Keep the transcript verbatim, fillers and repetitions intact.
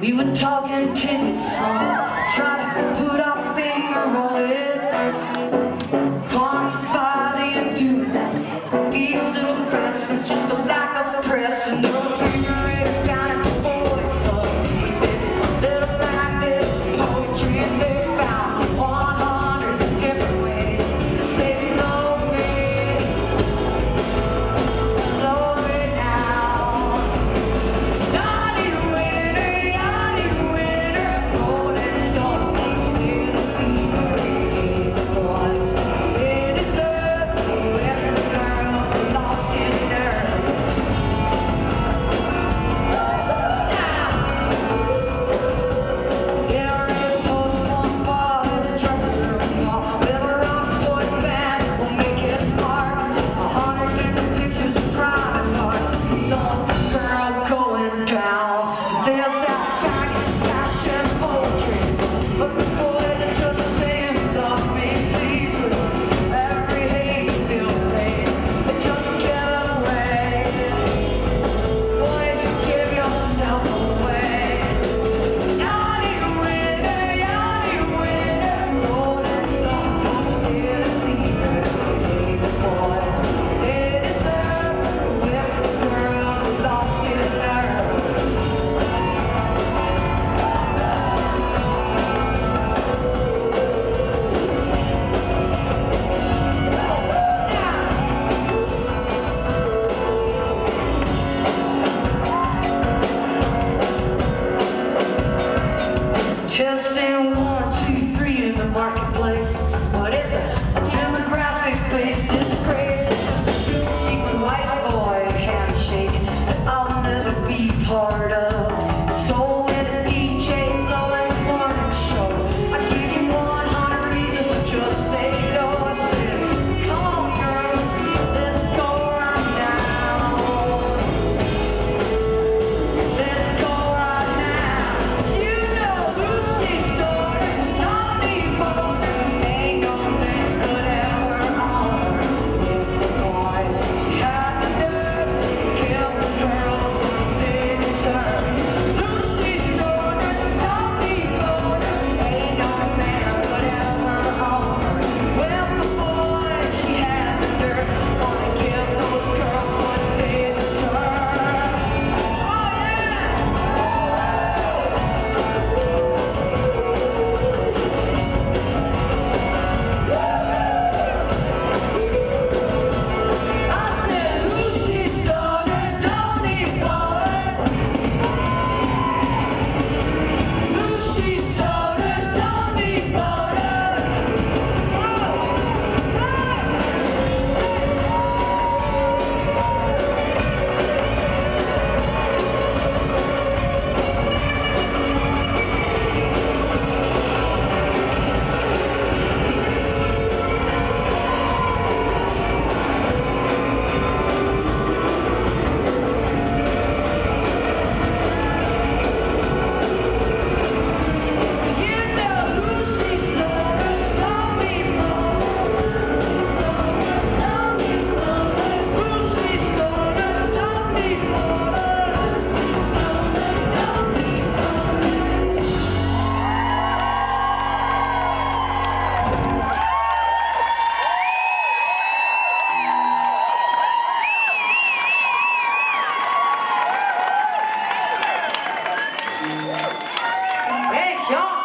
We were talking tickets, trying to put our finger on it. Quantify into piece of press with just a lack of press and no finger in it down at the boys' club. It's a little like this poetry and they found one hundred different ways to say love me. Love me now. Naughty winner, naughty winner, golden stones, still sleeping boys. They deserve whoever the girls who lost his nerve. Testing one, two, three in the marketplace, but it's a demographic-based disgrace. It's just a super secret white boy handshake that I'll never be part of. So when it's D J blowing morning show, I give you one hundred reasons to just say no. I said, come on girls, let's go right now. Let's go right now. You know Lucy Stores, Donnie Bowers, ain't no man could ever honor with the boys. She had the nerve to kill the girls what they deserve. Lucy Stores, Donnie Bowers, ain't no man could ever honor with the boys. She had the nerve to give those girls what they deserve. Oh yeah! I said Lucy Stores, Donnie Bowers. Lucy Stores, Donnie Bowers. You know Lucy Stores, Donnie Bowers. Lucy Stores, Donnie Bowers. Thanks, y'all.